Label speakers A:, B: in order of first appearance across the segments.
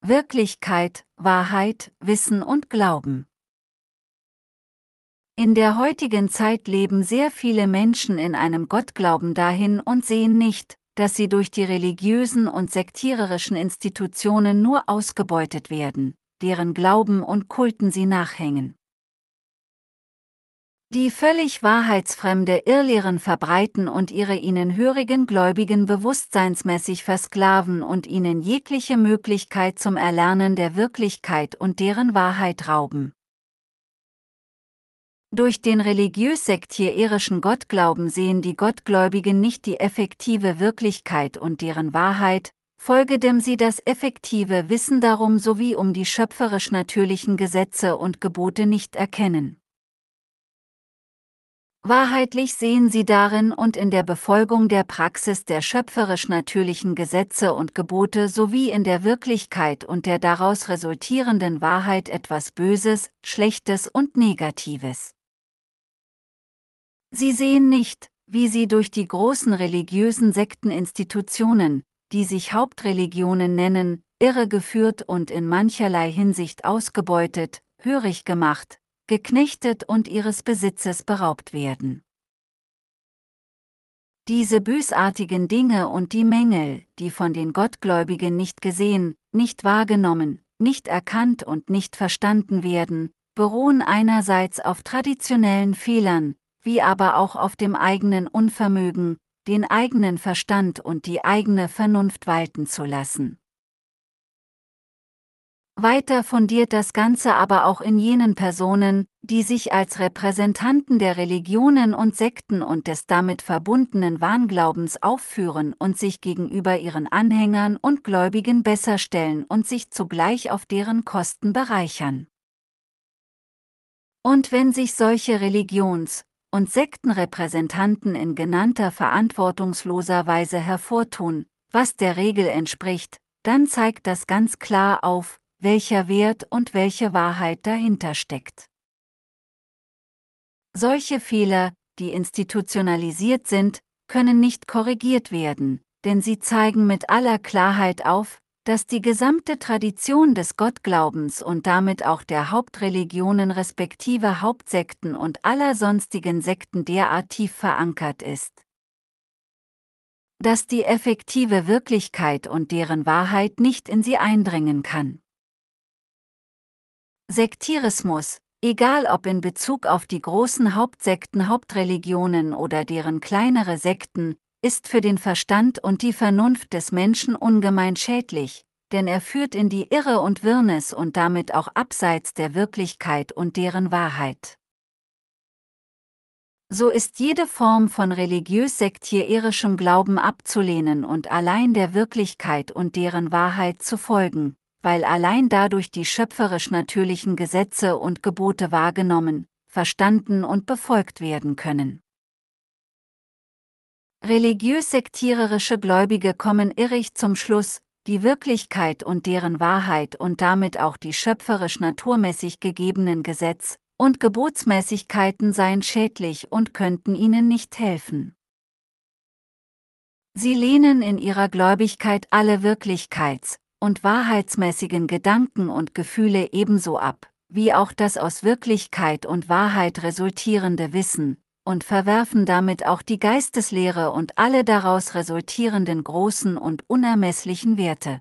A: Wirklichkeit, Wahrheit, Wissen und Glauben. In der heutigen Zeit leben sehr viele Menschen in einem Gottglauben dahin und sehen nicht, dass sie durch die religiösen und sektiererischen Institutionen nur ausgebeutet werden, deren Glauben und Kulten sie nachhängen. Die völlig wahrheitsfremde Irrlehren verbreiten und ihre ihnen hörigen Gläubigen bewusstseinsmäßig versklaven und ihnen jegliche Möglichkeit zum Erlernen der Wirklichkeit und deren Wahrheit rauben. Durch den religiös-sektiererischen Gottglauben sehen die Gottgläubigen nicht die effektive Wirklichkeit und deren Wahrheit, folgedem sie das effektive Wissen darum sowie um die schöpferisch-natürlichen Gesetze und Gebote nicht erkennen. Wahrheitlich sehen sie darin und in der Befolgung der Praxis der schöpferisch-natürlichen Gesetze und Gebote sowie in der Wirklichkeit und der daraus resultierenden Wahrheit etwas Böses, Schlechtes und Negatives. Sie sehen nicht, wie sie durch die großen religiösen Sekteninstitutionen, die sich Hauptreligionen nennen, irregeführt und in mancherlei Hinsicht ausgebeutet, hörig gemacht, geknechtet und ihres Besitzes beraubt werden. Diese bösartigen Dinge und die Mängel, die von den Gottgläubigen nicht gesehen, nicht wahrgenommen, nicht erkannt und nicht verstanden werden, beruhen einerseits auf traditionellen Fehlern, wie aber auch auf dem eigenen Unvermögen, den eigenen Verstand und die eigene Vernunft walten zu lassen. Weiter fundiert das Ganze aber auch in jenen Personen, die sich als Repräsentanten der Religionen und Sekten und des damit verbundenen Wahnglaubens aufführen und sich gegenüber ihren Anhängern und Gläubigen besser stellen und sich zugleich auf deren Kosten bereichern. Und wenn sich solche Religions- und Sektenrepräsentanten in genannter verantwortungsloser Weise hervortun, was der Regel entspricht, dann zeigt das ganz klar auf, welcher Wert und welche Wahrheit dahinter steckt. Solche Fehler, die institutionalisiert sind, können nicht korrigiert werden, denn sie zeigen mit aller Klarheit auf, dass die gesamte Tradition des Gottglaubens und damit auch der Hauptreligionen respektive Hauptsekten und aller sonstigen Sekten derart tief verankert ist, dass die effektive Wirklichkeit und deren Wahrheit nicht in sie eindringen kann. Sektierismus, egal ob in Bezug auf die großen Hauptsekten, Hauptreligionen oder deren kleinere Sekten, ist für den Verstand und die Vernunft des Menschen ungemein schädlich, denn er führt in die Irre und Wirrnis und damit auch abseits der Wirklichkeit und deren Wahrheit. So ist jede Form von religiös-sektierischem Glauben abzulehnen und allein der Wirklichkeit und deren Wahrheit zu folgen, weil allein dadurch die schöpferisch-natürlichen Gesetze und Gebote wahrgenommen, verstanden und befolgt werden können. Religiös-sektiererische Gläubige kommen irrig zum Schluss, die Wirklichkeit und deren Wahrheit und damit auch die schöpferisch-naturmäßig gegebenen Gesetz- und Gebotsmäßigkeiten seien schädlich und könnten ihnen nicht helfen. Sie lehnen in ihrer Gläubigkeit alle Wirklichkeits- und wahrheitsmäßigen Gedanken und Gefühle ebenso ab, wie auch das aus Wirklichkeit und Wahrheit resultierende Wissen, und verwerfen damit auch die Geisteslehre und alle daraus resultierenden großen und unermesslichen Werte.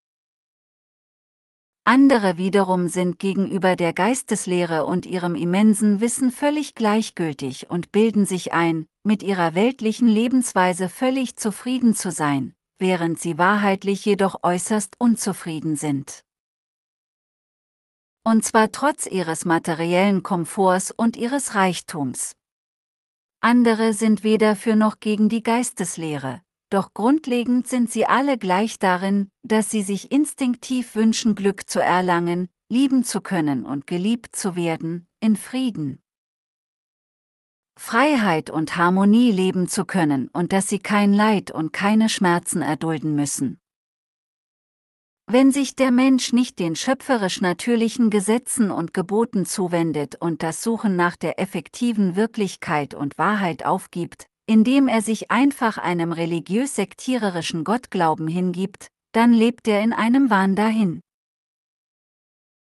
A: Andere wiederum sind gegenüber der Geisteslehre und ihrem immensen Wissen völlig gleichgültig und bilden sich ein, mit ihrer weltlichen Lebensweise völlig zufrieden zu sein, während sie wahrheitlich jedoch äußerst unzufrieden sind. Und zwar trotz ihres materiellen Komforts und ihres Reichtums. Andere sind weder für noch gegen die Geisteslehre, doch grundlegend sind sie alle gleich darin, dass sie sich instinktiv wünschen, Glück zu erlangen, lieben zu können und geliebt zu werden, in Frieden, Freiheit und Harmonie leben zu können und dass sie kein Leid und keine Schmerzen erdulden müssen. Wenn sich der Mensch nicht den schöpferisch-natürlichen Gesetzen und Geboten zuwendet und das Suchen nach der effektiven Wirklichkeit und Wahrheit aufgibt, indem er sich einfach einem religiös-sektiererischen Gottglauben hingibt, dann lebt er in einem Wahn dahin.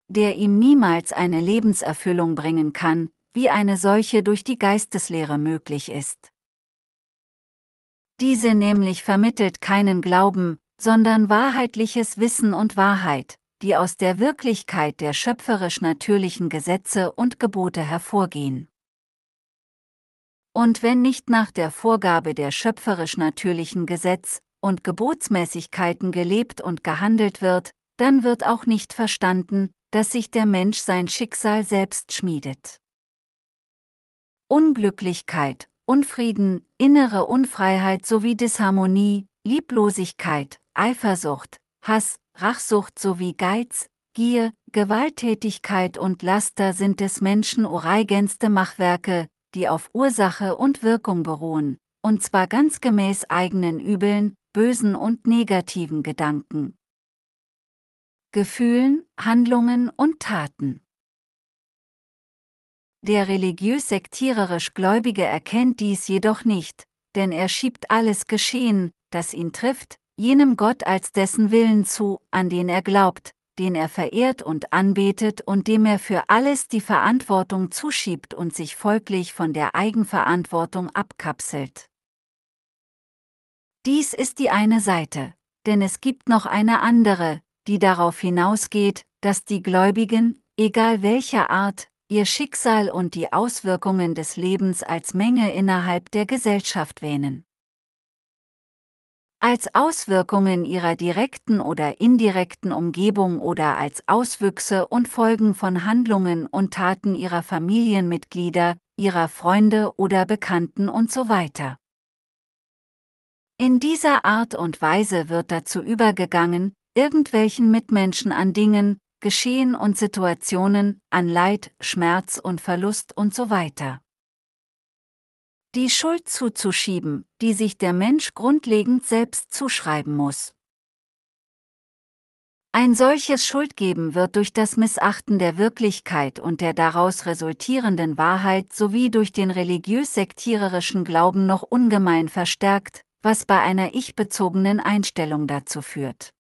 A: der ihm niemals eine Lebenserfüllung bringen kann, wie eine solche durch die Geisteslehre möglich ist. Diese nämlich vermittelt keinen Glauben, sondern wahrheitliches Wissen und Wahrheit, die aus der Wirklichkeit der schöpferisch-natürlichen Gesetze und Gebote hervorgehen. Und wenn nicht nach der Vorgabe der schöpferisch-natürlichen Gesetz- und Gebotsmäßigkeiten gelebt und gehandelt wird, dann wird auch nicht verstanden, dass sich der Mensch sein Schicksal selbst schmiedet. Unglücklichkeit, Unfrieden, innere Unfreiheit sowie Disharmonie, Lieblosigkeit, Eifersucht, Hass, Rachsucht sowie Geiz, Gier, Gewalttätigkeit und Laster sind des Menschen ureigenste Machwerke, die auf Ursache und Wirkung beruhen, und zwar ganz gemäß eigenen Übeln, bösen und negativen Gedanken, Gefühlen, Handlungen und Taten. Der religiös-sektiererisch Gläubige erkennt dies jedoch nicht, denn er schiebt alles Geschehen, das ihn trifft, jenem Gott als dessen Willen zu, an den er glaubt, den er verehrt und anbetet und dem er für alles die Verantwortung zuschiebt und sich folglich von der Eigenverantwortung abkapselt. Dies ist die eine Seite, denn es gibt noch eine andere, die darauf hinausgeht, dass die Gläubigen, egal welcher Art, ihr Schicksal und die Auswirkungen des Lebens als Menge innerhalb der Gesellschaft wähnen. Als Auswirkungen ihrer direkten oder indirekten Umgebung oder als Auswüchse und Folgen von Handlungen und Taten ihrer Familienmitglieder, ihrer Freunde oder Bekannten und so weiter. In dieser Art und Weise wird dazu übergegangen, irgendwelchen Mitmenschen an Dingen, Geschehen und Situationen, an Leid, Schmerz und Verlust und so weiter die Schuld zuzuschieben, die sich der Mensch grundlegend selbst zuschreiben muss. Ein solches Schuldgeben wird durch das Missachten der Wirklichkeit und der daraus resultierenden Wahrheit sowie durch den religiös-sektiererischen Glauben noch ungemein verstärkt, was bei einer ich-bezogenen Einstellung dazu führt,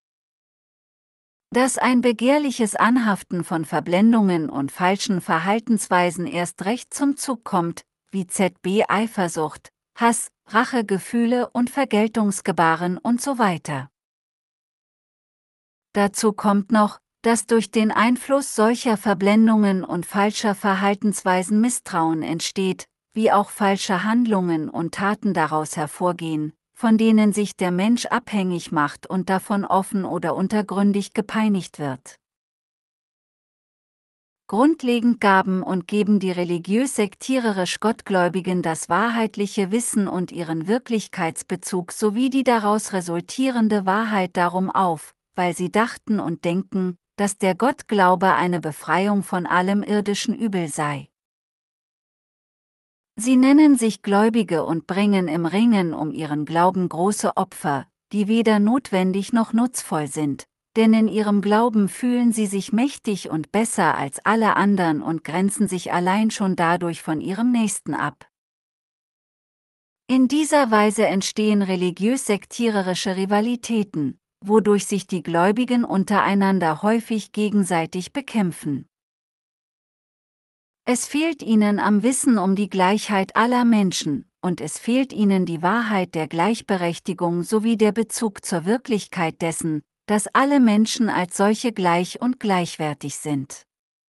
A: dass ein begehrliches Anhaften von Verblendungen und falschen Verhaltensweisen erst recht zum Zug kommt, wie Eifersucht, Hass, Rachegefühle und Vergeltungsgebaren und so weiter. Dazu kommt noch, dass durch den Einfluss solcher Verblendungen und falscher Verhaltensweisen Misstrauen entsteht, wie auch falsche Handlungen und Taten daraus hervorgehen, von denen sich der Mensch abhängig macht und davon offen oder untergründig gepeinigt wird. Grundlegend gaben und geben die religiös-sektiererisch Gottgläubigen das wahrheitliche Wissen und ihren Wirklichkeitsbezug sowie die daraus resultierende Wahrheit darum auf, weil sie dachten und denken, dass der Gottglaube eine Befreiung von allem irdischen Übel sei. Sie nennen sich Gläubige und bringen im Ringen um ihren Glauben große Opfer, die weder notwendig noch nutzvoll sind, denn in ihrem Glauben fühlen sie sich mächtig und besser als alle anderen und grenzen sich allein schon dadurch von ihrem Nächsten ab. In dieser Weise entstehen religiös-sektiererische Rivalitäten, wodurch sich die Gläubigen untereinander häufig gegenseitig bekämpfen. Es fehlt ihnen am Wissen um die Gleichheit aller Menschen, und es fehlt ihnen die Wahrheit der Gleichberechtigung sowie der Bezug zur Wirklichkeit dessen, dass alle Menschen als solche gleich und gleichwertig sind.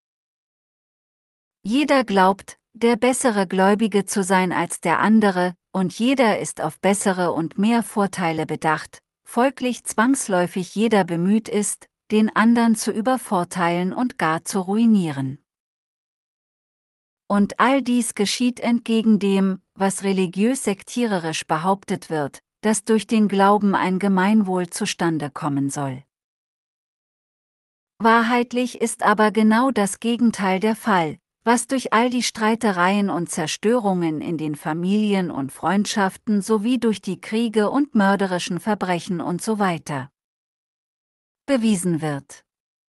A: Jeder glaubt, der bessere Gläubige zu sein als der andere, und jeder ist auf bessere und mehr Vorteile bedacht, folglich zwangsläufig jeder bemüht ist, den anderen zu übervorteilen und gar zu ruinieren. Und all dies geschieht entgegen dem, was religiös-sektiererisch behauptet wird, dass durch den Glauben ein Gemeinwohl zustande kommen soll. Wahrheitlich ist aber genau das Gegenteil der Fall, was durch all die Streitereien und Zerstörungen in den Familien und Freundschaften sowie durch die Kriege und mörderischen Verbrechen und so weiter bewiesen wird.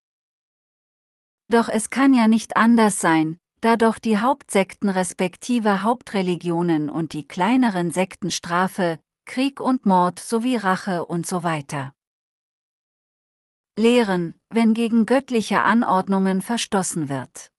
A: Doch es kann ja nicht anders sein, da doch die Hauptsekten respektive Hauptreligionen und die kleineren Sekten Strafe, Krieg und Mord sowie Rache und so weiter lehren, wenn gegen göttliche Anordnungen verstoßen wird.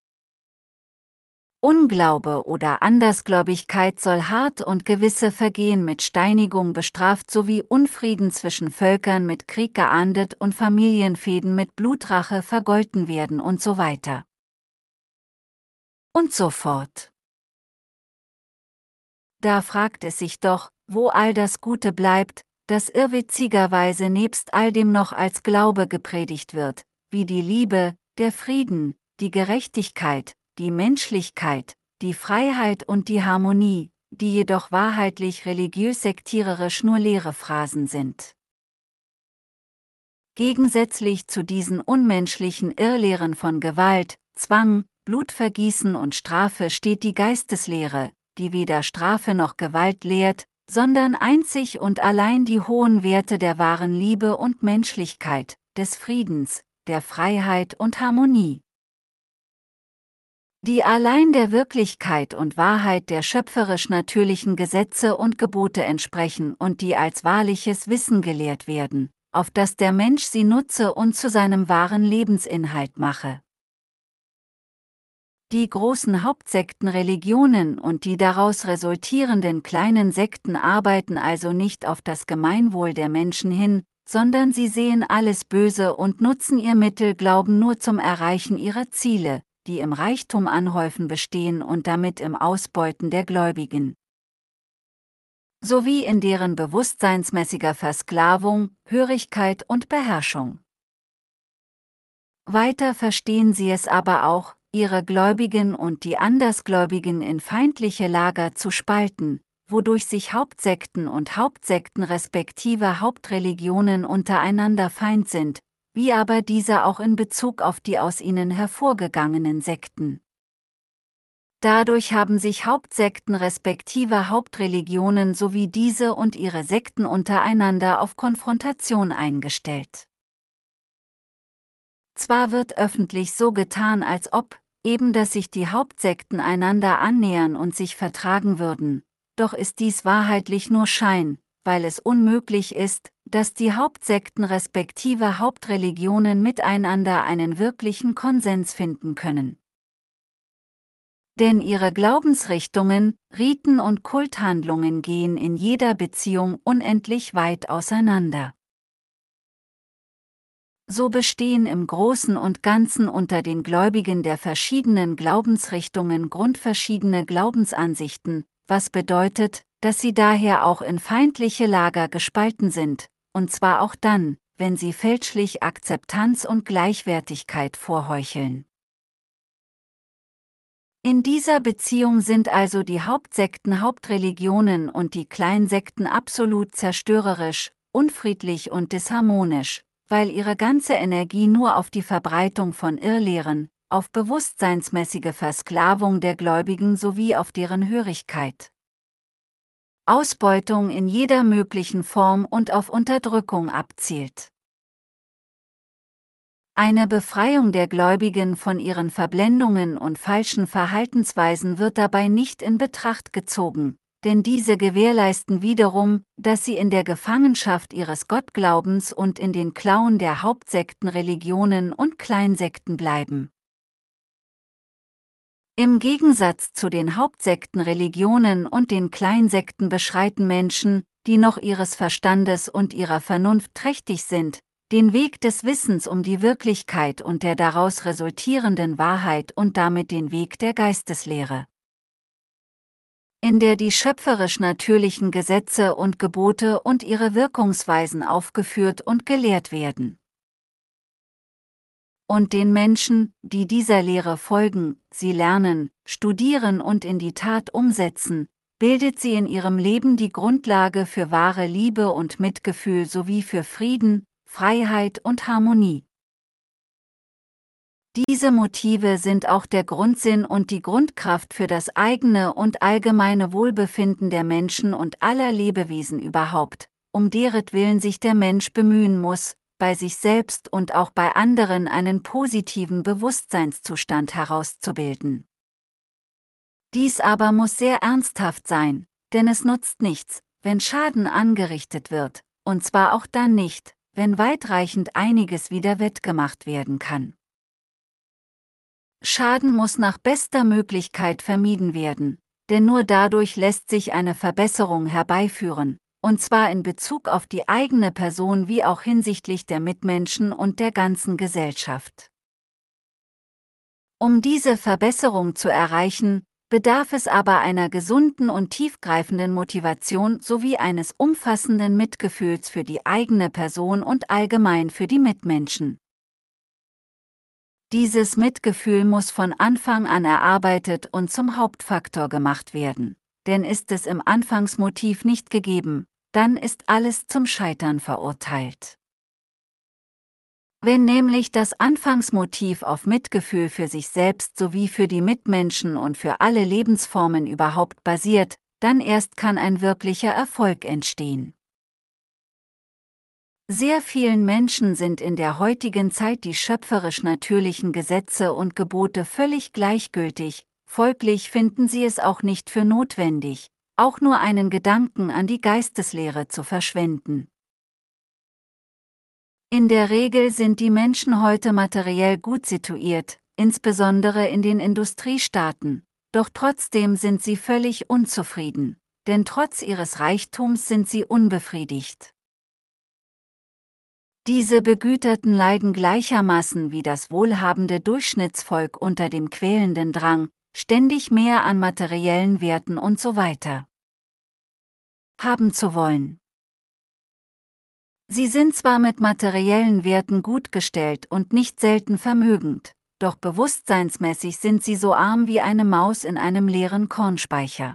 A: Unglaube oder Andersgläubigkeit soll hart und gewisse Vergehen mit Steinigung bestraft sowie Unfrieden zwischen Völkern mit Krieg geahndet und Familienfehden mit Blutrache vergolten werden und so weiter. Und so fort. Da fragt es sich doch, wo all das Gute bleibt, das irrwitzigerweise nebst all dem noch als Glaube gepredigt wird, wie die Liebe, der Frieden, die Gerechtigkeit, die Menschlichkeit, die Freiheit und die Harmonie, die jedoch wahrheitlich religiös-sektiererisch nur leere Phrasen sind. Gegensätzlich zu diesen unmenschlichen Irrlehren von Gewalt, Zwang, Blutvergießen und Strafe steht die Geisteslehre, die weder Strafe noch Gewalt lehrt, sondern einzig und allein die hohen Werte der wahren Liebe und Menschlichkeit, des Friedens, der Freiheit und Harmonie, die allein der Wirklichkeit und Wahrheit der schöpferisch-natürlichen Gesetze und Gebote entsprechen und die als wahrliches Wissen gelehrt werden, auf das der Mensch sie nutze und zu seinem wahren Lebensinhalt mache. Die großen Hauptsektenreligionen und die daraus resultierenden kleinen Sekten arbeiten also nicht auf das Gemeinwohl der Menschen hin, sondern sie sehen alles Böse und nutzen ihr Mittelglauben nur zum Erreichen ihrer Ziele, die im Reichtum anhäufen bestehen und damit im Ausbeuten der Gläubigen, sowie in deren bewusstseinsmäßiger Versklavung, Hörigkeit und Beherrschung. Weiter verstehen sie es aber auch, ihre Gläubigen und die Andersgläubigen in feindliche Lager zu spalten, wodurch sich Hauptsekten und Hauptsekten respektive Hauptreligionen untereinander Feind sind, wie aber diese auch in Bezug auf die aus ihnen hervorgegangenen Sekten. Dadurch haben sich Hauptsekten respektive Hauptreligionen sowie diese und ihre Sekten untereinander auf Konfrontation eingestellt. Zwar wird öffentlich so getan, als ob, eben dass sich die Hauptsekten einander annähern und sich vertragen würden, doch ist dies wahrheitlich nur Schein, weil es unmöglich ist, dass die Hauptsekten respektive Hauptreligionen miteinander einen wirklichen Konsens finden können. Denn ihre Glaubensrichtungen, Riten und Kulthandlungen gehen in jeder Beziehung unendlich weit auseinander. So bestehen im Großen und Ganzen unter den Gläubigen der verschiedenen Glaubensrichtungen grundverschiedene Glaubensansichten, was bedeutet, dass sie daher auch in feindliche Lager gespalten sind, und zwar auch dann, wenn sie fälschlich Akzeptanz und Gleichwertigkeit vorheucheln. In dieser Beziehung sind also die Hauptsekten Hauptreligionen und die Kleinsekten absolut zerstörerisch, unfriedlich und disharmonisch, weil ihre ganze Energie nur auf die Verbreitung von Irrlehren, auf bewusstseinsmäßige Versklavung der Gläubigen sowie auf deren Hörigkeit, Ausbeutung in jeder möglichen Form und auf Unterdrückung abzielt. Eine Befreiung der Gläubigen von ihren Verblendungen und falschen Verhaltensweisen wird dabei nicht in Betracht gezogen, denn diese gewährleisten wiederum, dass sie in der Gefangenschaft ihres Gottglaubens und in den Klauen der Hauptsektenreligionen und Kleinsekten bleiben. Im Gegensatz zu den Hauptsektenreligionen und den Kleinsekten beschreiten Menschen, die noch ihres Verstandes und ihrer Vernunft trächtig sind, den Weg des Wissens um die Wirklichkeit und der daraus resultierenden Wahrheit und damit den Weg der Geisteslehre, in der die schöpferisch-natürlichen Gesetze und Gebote und ihre Wirkungsweisen aufgeführt und gelehrt werden. Und den Menschen, die dieser Lehre folgen, sie lernen, studieren und in die Tat umsetzen, bildet sie in ihrem Leben die Grundlage für wahre Liebe und Mitgefühl sowie für Frieden, Freiheit und Harmonie. Diese Motive sind auch der Grundsinn und die Grundkraft für das eigene und allgemeine Wohlbefinden der Menschen und aller Lebewesen überhaupt, um deretwillen sich der Mensch bemühen muss, bei sich selbst und auch bei anderen einen positiven Bewusstseinszustand herauszubilden. Dies aber muss sehr ernsthaft sein, denn es nutzt nichts, wenn Schaden angerichtet wird, und zwar auch dann nicht, wenn weitreichend einiges wieder wettgemacht werden kann. Schaden muss nach bester Möglichkeit vermieden werden, denn nur dadurch lässt sich eine Verbesserung herbeiführen, und zwar in Bezug auf die eigene Person wie auch hinsichtlich der Mitmenschen und der ganzen Gesellschaft. Um diese Verbesserung zu erreichen, bedarf es aber einer gesunden und tiefgreifenden Motivation sowie eines umfassenden Mitgefühls für die eigene Person und allgemein für die Mitmenschen. Dieses Mitgefühl muss von Anfang an erarbeitet und zum Hauptfaktor gemacht werden, denn ist es im Anfangsmotiv nicht gegeben, dann ist alles zum Scheitern verurteilt. Wenn nämlich das Anfangsmotiv auf Mitgefühl für sich selbst sowie für die Mitmenschen und für alle Lebensformen überhaupt basiert, dann erst kann ein wirklicher Erfolg entstehen. Sehr vielen Menschen sind in der heutigen Zeit die schöpferisch natürlichen Gesetze und Gebote völlig gleichgültig, folglich finden sie es auch nicht für notwendig, auch nur einen Gedanken an die Geisteslehre zu verschwenden. In der Regel sind die Menschen heute materiell gut situiert, insbesondere in den Industriestaaten, doch trotzdem sind sie völlig unzufrieden, denn trotz ihres Reichtums sind sie unbefriedigt. Diese Begüterten leiden gleichermaßen wie das wohlhabende Durchschnittsvolk unter dem quälenden Drang, ständig mehr an materiellen Werten und so weiter haben zu wollen. Sie sind zwar mit materiellen Werten gut gestellt und nicht selten vermögend, doch bewusstseinsmäßig sind sie so arm wie eine Maus in einem leeren Kornspeicher.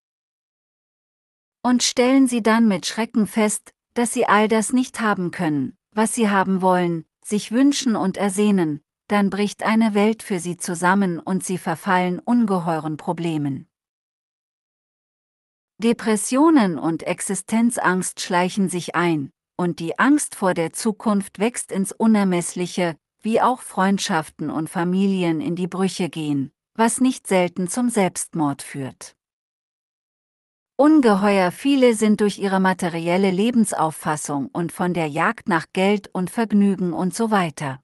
A: Und stellen sie dann mit Schrecken fest, dass sie all das nicht haben können, was sie haben wollen, sich wünschen und ersehnen, dann bricht eine Welt für sie zusammen und sie verfallen ungeheuren Problemen. Depressionen und Existenzangst schleichen sich ein, und die Angst vor der Zukunft wächst ins Unermessliche, wie auch Freundschaften und Familien in die Brüche gehen, was nicht selten zum Selbstmord führt. Ungeheuer viele sind durch ihre materielle Lebensauffassung und von der Jagd nach Geld und Vergnügen und so weiter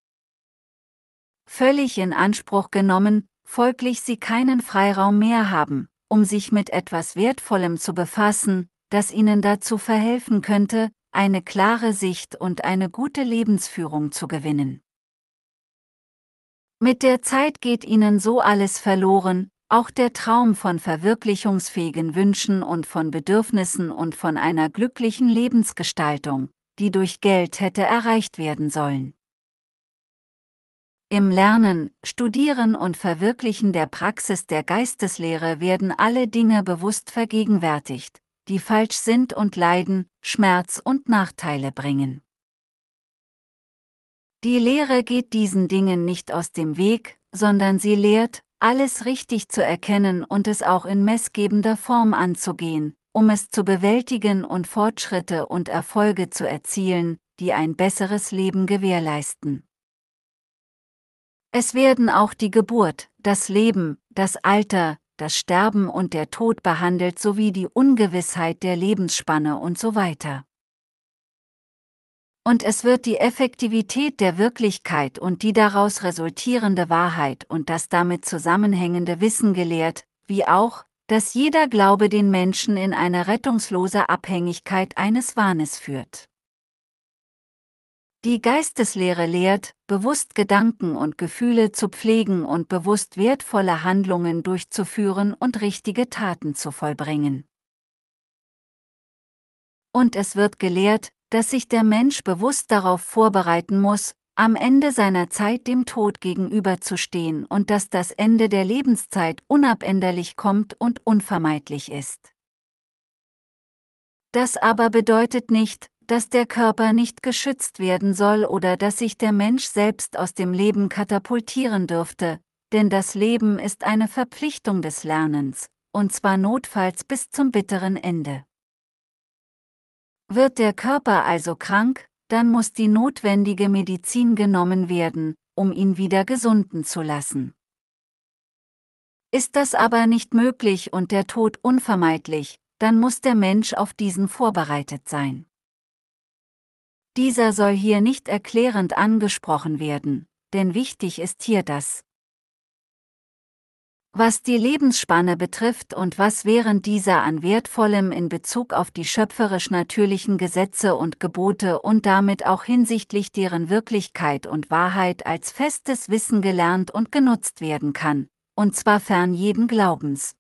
A: völlig in Anspruch genommen, folglich sie keinen Freiraum mehr haben, um sich mit etwas Wertvollem zu befassen, das ihnen dazu verhelfen könnte, eine klare Sicht und eine gute Lebensführung zu gewinnen. Mit der Zeit geht ihnen so alles verloren, auch der Traum von verwirklichungsfähigen Wünschen und von Bedürfnissen und von einer glücklichen Lebensgestaltung, die durch Geld hätte erreicht werden sollen. Im Lernen, Studieren und Verwirklichen der Praxis der Geisteslehre werden alle Dinge bewusst vergegenwärtigt, die falsch sind und Leiden, Schmerz und Nachteile bringen. Die Lehre geht diesen Dingen nicht aus dem Weg, sondern sie lehrt, alles richtig zu erkennen und es auch in messgebender Form anzugehen, um es zu bewältigen und Fortschritte und Erfolge zu erzielen, die ein besseres Leben gewährleisten. Es werden auch die Geburt, das Leben, das Alter, das Sterben und der Tod behandelt sowie die Ungewissheit der Lebensspanne und so weiter. Und es wird die Effektivität der Wirklichkeit und die daraus resultierende Wahrheit und das damit zusammenhängende Wissen gelehrt, wie auch, dass jeder Glaube den Menschen in eine rettungslose Abhängigkeit eines Wahnes führt. Die Geisteslehre lehrt, bewusst Gedanken und Gefühle zu pflegen und bewusst wertvolle Handlungen durchzuführen und richtige Taten zu vollbringen. Und es wird gelehrt, dass sich der Mensch bewusst darauf vorbereiten muss, am Ende seiner Zeit dem Tod gegenüberzustehen und dass das Ende der Lebenszeit unabänderlich kommt und unvermeidlich ist. Das aber bedeutet nicht, dass der Körper nicht geschützt werden soll oder dass sich der Mensch selbst aus dem Leben katapultieren dürfte, denn das Leben ist eine Verpflichtung des Lernens, und zwar notfalls bis zum bitteren Ende. Wird der Körper also krank, dann muss die notwendige Medizin genommen werden, um ihn wieder gesunden zu lassen. Ist das aber nicht möglich und der Tod unvermeidlich, dann muss der Mensch auf diesen vorbereitet sein. Dieser soll hier nicht erklärend angesprochen werden, denn wichtig ist hier das, was die Lebensspanne betrifft und was während dieser an Wertvollem in Bezug auf die schöpferisch-natürlichen Gesetze und Gebote und damit auch hinsichtlich deren Wirklichkeit und Wahrheit als festes Wissen gelernt und genutzt werden kann, und zwar fern jeden Glaubens.